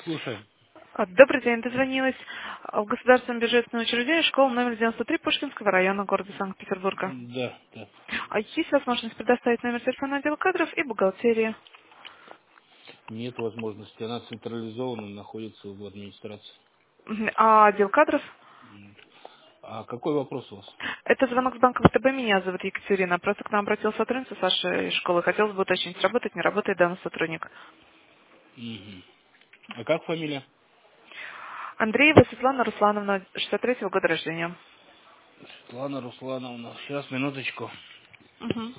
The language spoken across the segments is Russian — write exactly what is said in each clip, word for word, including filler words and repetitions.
Слушай, А, Добрый день, дозвонилась а, в государственном бюджетном учреждении школа номер девяносто три Пушкинского района города Санкт-Петербурга. да, да. А есть возможность предоставить номер телефона отдела кадров и бухгалтерии? Нет возможности. Она централизованно находится в администрации. Мгм. А отдел кадров? М. А какой вопрос у вас? Это звонок с банка ВТБ, меня зовут Екатерина. Просто к нам обратился сотрудница с вашей школы. Хотелось бы уточнить, работает, не работает данный сотрудник. Мгм. А как фамилия? Андреева Светлана Руслановна, шестьдесят третьего года рождения. Светлана Руслановна. Сейчас, минуточку. Мгм.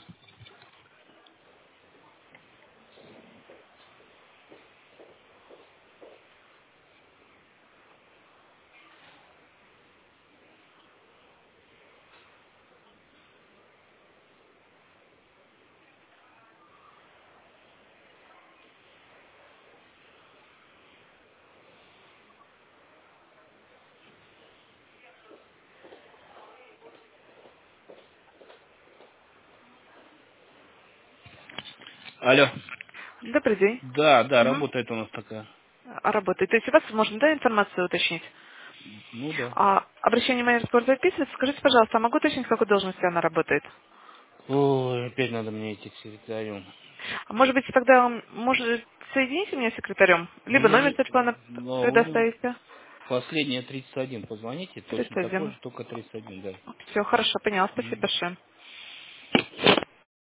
Алло. Добрый день. Да, да, Мгм. работает у нас такая. А, Работает. То есть у вас можно, да, информацию уточнить? Ну да. А, обращение мое разговор записывается. Скажите, пожалуйста, а могу уточнить, в какой должности она работает? Ой, опять надо мне идти к секретарю. А может быть, тогда, может, соедините меня с секретарем? У Либо меня номер не... телефона но у него предоставите. последнее тридцать один. Позвоните, точно тридцать один. такой же, только тридцать один, да. Все, хорошо, поняла. Спасибо М. большое.